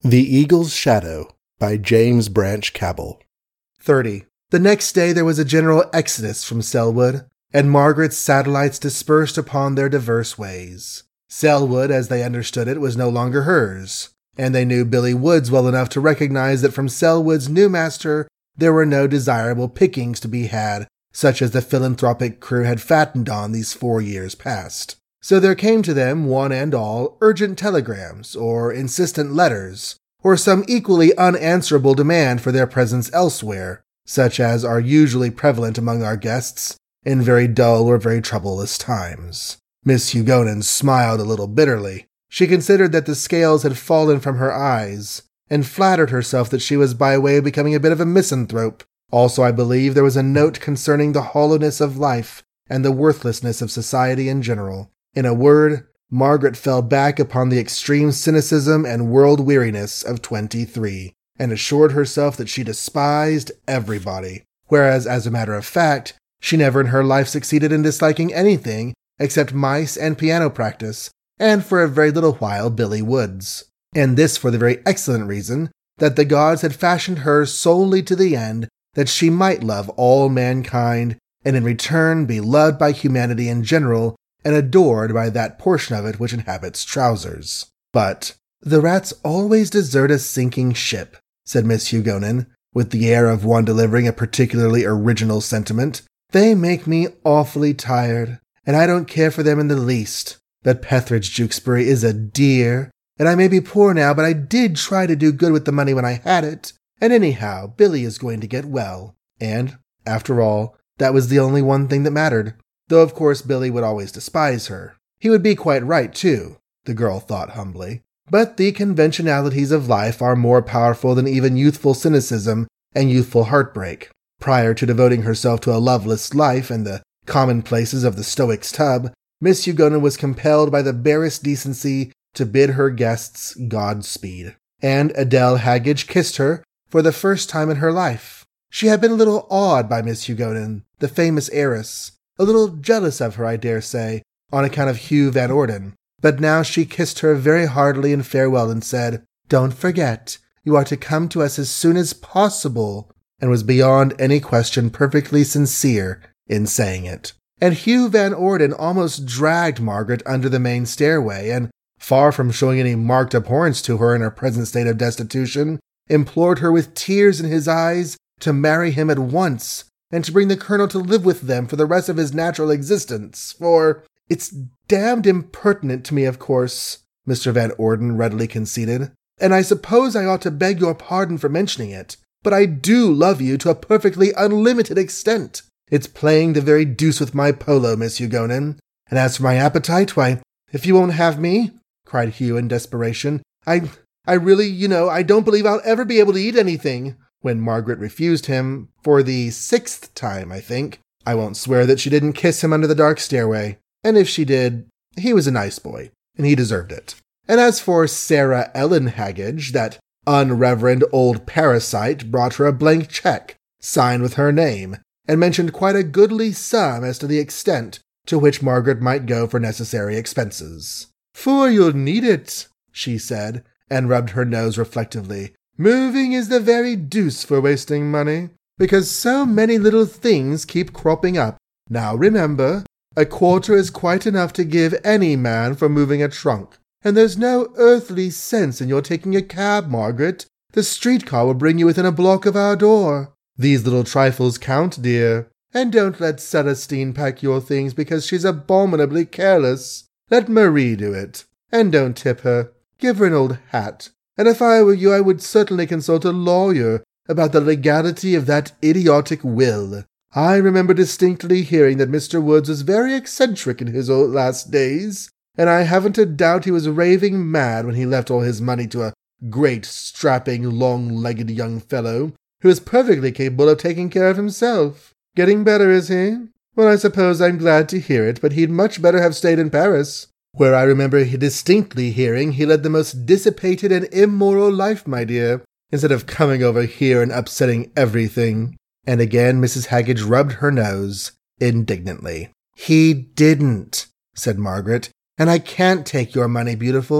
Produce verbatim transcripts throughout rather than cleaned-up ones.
The Eagle's Shadow by James Branch Cabell. thirty. The next day there was a general exodus from Selwood, and Margaret's satellites dispersed upon their diverse ways. Selwood, as they understood it, was no longer hers, and they knew Billy Woods well enough to recognize that from Selwood's new master there were no desirable pickings to be had, such as the philanthropic crew had fattened on these four years past. So there came to them, one and all, urgent telegrams, or insistent letters, or some equally unanswerable demand for their presence elsewhere, such as are usually prevalent among our guests in very dull or very troublous times. Miss Hugonin smiled a little bitterly. She considered that the scales had fallen from her eyes, and flattered herself that she was by way of becoming a bit of a misanthrope. Also, I believe there was a note concerning the hollowness of life and the worthlessness of society in general. In a word, Margaret fell back upon the extreme cynicism and world-weariness of twenty-three, and assured herself that she despised everybody, whereas, as a matter of fact, she never in her life succeeded in disliking anything except mice and piano practice, and for a very little while Billy Woods. And this for the very excellent reason that the gods had fashioned her solely to the end that she might love all mankind, and in return be loved by humanity in general, and adored by that portion of it which inhabits trousers. But the rats always desert a sinking ship, said Miss Hugonin, with the air of one delivering a particularly original sentiment. They make me awfully tired, and I don't care for them in the least. But Pethridge Jewkesbury is a dear, and I may be poor now, but I did try to do good with the money when I had it, and anyhow, Billy is going to get well. And, after all, that was the only one thing that mattered. Though of course Billy would always despise her. He would be quite right, too, the girl thought humbly. But the conventionalities of life are more powerful than even youthful cynicism and youthful heartbreak. Prior to devoting herself to a loveless life and the commonplaces of the Stoic's tub, Miss Hugonin was compelled by the barest decency to bid her guests Godspeed. And Adele Haggage kissed her for the first time in her life. She had been a little awed by Miss Hugonin, the famous heiress, a little jealous of her, I dare say, on account of Hugh Van Orden, but now she kissed her very heartily in farewell and said, "Don't forget, you are to come to us as soon as possible," and was beyond any question perfectly sincere in saying it. And Hugh Van Orden almost dragged Margaret under the main stairway, and, far from showing any marked abhorrence to her in her present state of destitution, implored her with tears in his eyes to marry him at once, and to bring the Colonel to live with them for the rest of his natural existence, for it's damned impertinent to me, of course, Mister Van Orden readily conceded, and I suppose I ought to beg your pardon for mentioning it, but I do love you to a perfectly unlimited extent. It's playing the very deuce with my polo, Miss Hugonin, and as for my appetite, why, if you won't have me, cried Hugh in desperation, I, I really, you know, I don't believe I'll ever be able to eat anything. When Margaret refused him, for the sixth time, I think, I won't swear that she didn't kiss him under the dark stairway, and if she did, he was a nice boy, and he deserved it. And as for Sarah Ellen Haggage, that unreverend old parasite brought her a blank cheque, signed with her name, and mentioned quite a goodly sum as to the extent to which Margaret might go for necessary expenses. "For you'll need it," she said, and rubbed her nose reflectively. "Moving is the very deuce for wasting money, because so many little things keep cropping up. Now remember, a quarter is quite enough to give any man for moving a trunk, and there's no earthly sense in your taking a cab, Margaret. The streetcar will bring you within a block of our door. These little trifles count, dear, and don't let Celestine pack your things because she's abominably careless. Let Marie do it, and don't tip her. Give her an old hat. And if I were you, I would certainly consult a lawyer about the legality of that idiotic will. I remember distinctly hearing that Mister Woods was very eccentric in his old last days, and I haven't a doubt he was raving mad when he left all his money to a great, strapping, long-legged young fellow who is perfectly capable of taking care of himself. Getting better, is he? Well, I suppose I'm glad to hear it, but he'd much better have stayed in Paris, where I remember distinctly hearing he led the most dissipated and immoral life, my dear, instead of coming over here and upsetting everything." And again Missus Haggage rubbed her nose indignantly. "He didn't," said Margaret, "and I can't take your money, beautiful.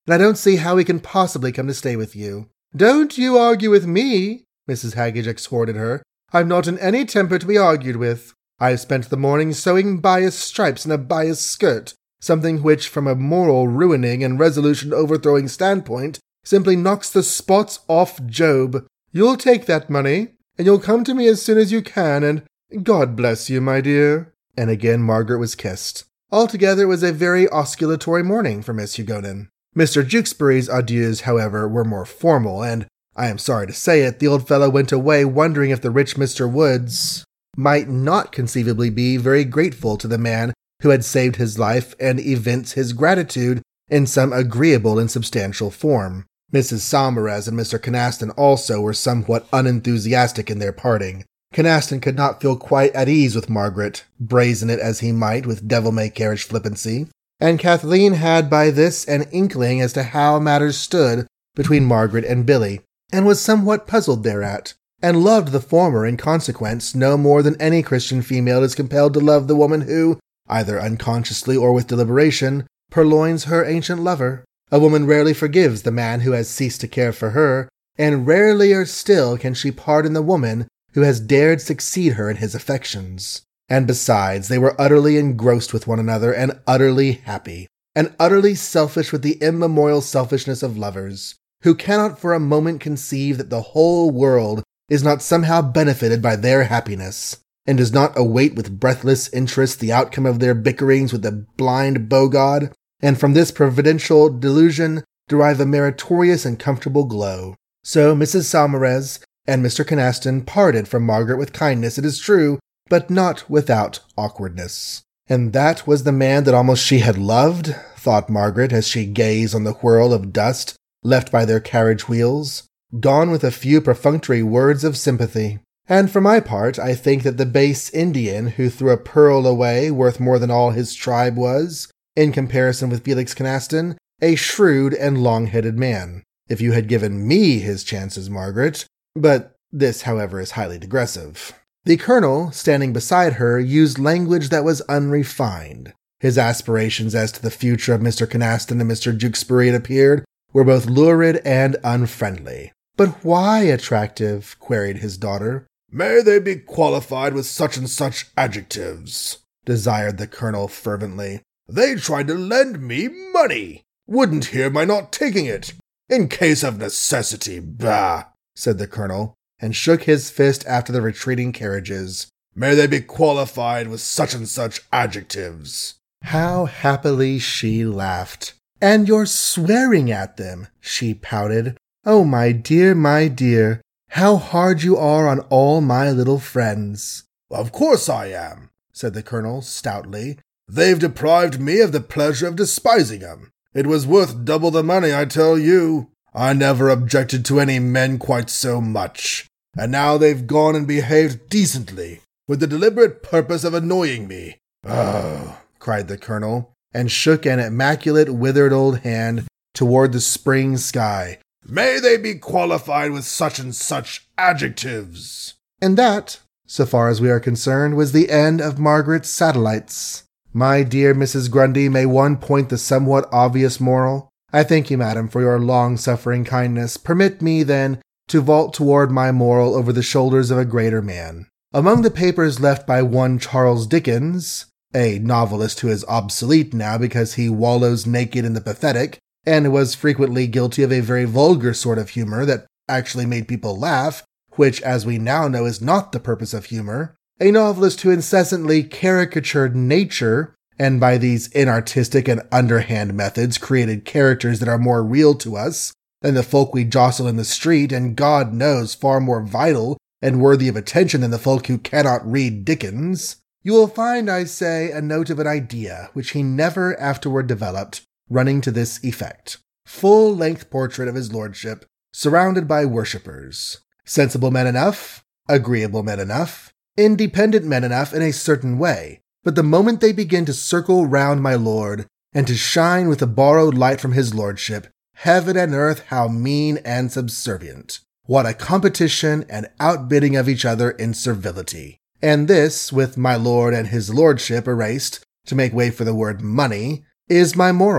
and I don't see how he can possibly come to stay with you." "Don't you argue with me," Missus Haggage exhorted her. "I'm not in any temper to be argued with. I've spent the morning sewing bias stripes in a bias skirt, something which, from a moral ruining and resolution overthrowing standpoint, simply knocks the spots off Job. You'll take that money, and you'll come to me as soon as you can, and God bless you, my dear." And again Margaret was kissed. Altogether it was a very osculatory morning for Miss Hugonin. Mister Jewkesbury's adieus, however, were more formal, and, I am sorry to say it, the old fellow went away wondering if the rich Mister Woods might not conceivably be very grateful to the man who had saved his life and evince his gratitude in some agreeable and substantial form. Missus Saumarez and Mister Kynaston also were somewhat unenthusiastic in their parting. Kynaston could not feel quite at ease with Margaret, brazen it as he might with devil-may-care-ish flippancy, and Kathleen had by this an inkling as to how matters stood between Margaret and Billy, and was somewhat puzzled thereat, and loved the former in consequence no more than any Christian female is compelled to love the woman who, either unconsciously or with deliberation, purloins her ancient lover. A woman rarely forgives the man who has ceased to care for her, and rarelier still can she pardon the woman who has dared succeed her in his affections. And besides, they were utterly engrossed with one another, and utterly happy, and utterly selfish with the immemorial selfishness of lovers, who cannot for a moment conceive that the whole world is not somehow benefited by their happiness, and does not await with breathless interest the outcome of their bickerings with the blind bow-god, and from this providential delusion derive a meritorious and comfortable glow. So Missus Saumarez and Mister Kynaston parted from Margaret with kindness, it is true, but not without awkwardness. And that was the man that almost she had loved, thought Margaret as she gazed on the whirl of dust left by their carriage wheels, gone with a few perfunctory words of sympathy. And for my part, I think that the base Indian who threw a pearl away worth more than all his tribe was, in comparison with Felix Kynaston, a shrewd and long-headed man. If you had given me his chances, Margaret. But this, however, is highly digressive. The colonel, standing beside her, used language that was unrefined. His aspirations as to the future of Mister Kynaston and Mister Jewkesbury, it appeared, were both lurid and unfriendly. "But why attractive?" queried his daughter. "May they be qualified with such and such adjectives," desired the colonel fervently. "They tried to lend me money. Wouldn't hear my not taking it. In case of necessity, bah," said the colonel, and shook his fist after the retreating carriages. "May they be qualified with such and such adjectives." How happily she laughed. "And you're swearing at them," she pouted. "Oh, my dear, my dear, how hard you are on all my little friends." "Of course I am," said the colonel stoutly. "They've deprived me of the pleasure of despising 'em. It was worth double the money, I tell you. I never objected to any men quite so much. And now they've gone and behaved decently, with the deliberate purpose of annoying me. Oh," cried the colonel, and shook an immaculate, withered old hand toward the spring sky. "May they be qualified with such and such adjectives." And that, so far as we are concerned, was the end of Margaret's satellites. My dear Missus Grundy, may one point the somewhat obvious moral? I thank you, madam, for your long-suffering kindness. Permit me, then, to vault toward my moral over the shoulders of a greater man. Among the papers left by one Charles Dickens, a novelist who is obsolete now because he wallows naked in the pathetic, and was frequently guilty of a very vulgar sort of humor that actually made people laugh, which, as we now know, is not the purpose of humor, a novelist who incessantly caricatured nature, and by these inartistic and underhand methods created characters that are more real to us than the folk we jostle in the street, and God knows far more vital and worthy of attention than the folk who cannot read Dickens. You will find, I say, a note of an idea, which he never afterward developed, running to this effect. Full-length portrait of his lordship, surrounded by worshippers. Sensible men enough, agreeable men enough, independent men enough in a certain way, but the moment they begin to circle round my lord, and to shine with the borrowed light from his lordship, heaven and earth, how mean and subservient. What a competition and outbidding of each other in servility. And this, with my lord and his lordship erased, to make way for the word money, is my moral.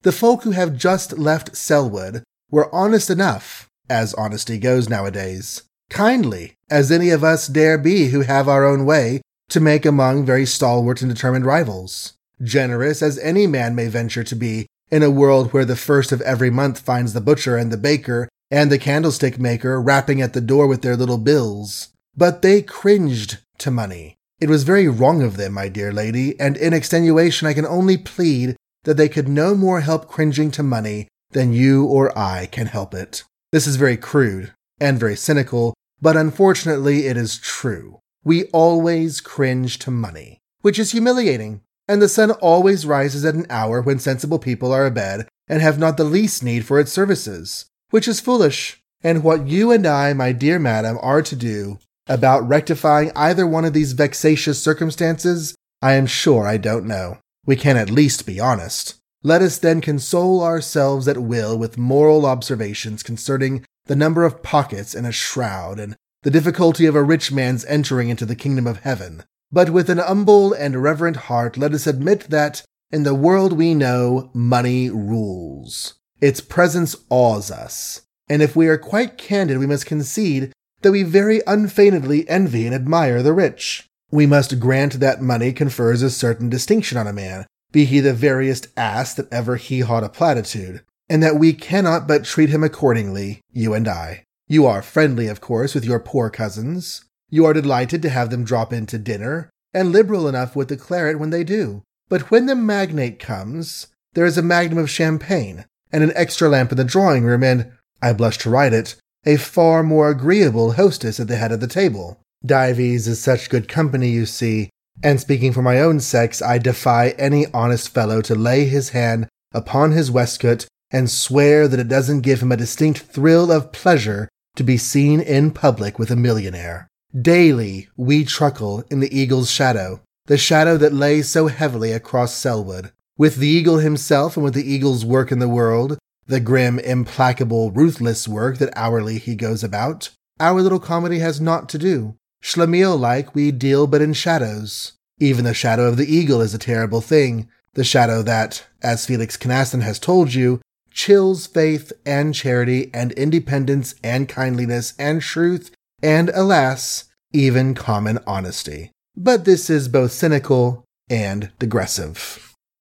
The folk who have just left Selwood were honest enough, as honesty goes nowadays, kindly as any of us dare be who have our own way to make among very stalwart and determined rivals, generous as any man may venture to be in a world where the first of every month finds the butcher and the baker and the candlestick maker rapping at the door with their little bills. But they cringed to money. It was very wrong of them, my dear lady, and in extenuation I can only plead that they could no more help cringing to money than you or I can help it. This is very crude and very cynical, but unfortunately it is true. We always cringe to money, which is humiliating, and the sun always rises at an hour when sensible people are abed and have not the least need for its services, which is foolish, and what you and I, my dear madam, are to do about rectifying either one of these vexatious circumstances, I am sure I don't know. We can at least be honest. Let us then console ourselves at will with moral observations concerning the number of pockets in a shroud and the difficulty of a rich man's entering into the kingdom of heaven. But with an humble and reverent heart, let us admit that, in the world we know, money rules. Its presence awes us, and if we are quite candid, we must concede that we very unfeignedly envy and admire the rich. We must grant that money confers a certain distinction on a man, be he the veriest ass that ever hee-hawed a platitude, and that we cannot but treat him accordingly, you and I. You are friendly, of course, with your poor cousins. You are delighted to have them drop in to dinner, and liberal enough with the claret when they do. But when the magnate comes, there is a magnum of champagne, and an extra lamp in the drawing-room, and, I blush to write it, a far more agreeable hostess at the head of the table. Dives is such good company, you see, and speaking for my own sex, I defy any honest fellow to lay his hand upon his waistcoat and swear that it doesn't give him a distinct thrill of pleasure to be seen in public with a millionaire. Daily we truckle in the eagle's shadow, the shadow that lay so heavily across Selwood. With the eagle himself and with the eagle's work in the world, the grim, implacable, ruthless work that hourly he goes about, our little comedy has naught to do. Schlemiel-like, we deal but in shadows. Even the shadow of the eagle is a terrible thing, the shadow that, as Felix Kynaston has told you, chills faith and charity and independence and kindliness and truth and, alas, even common honesty. But this is both cynical and digressive.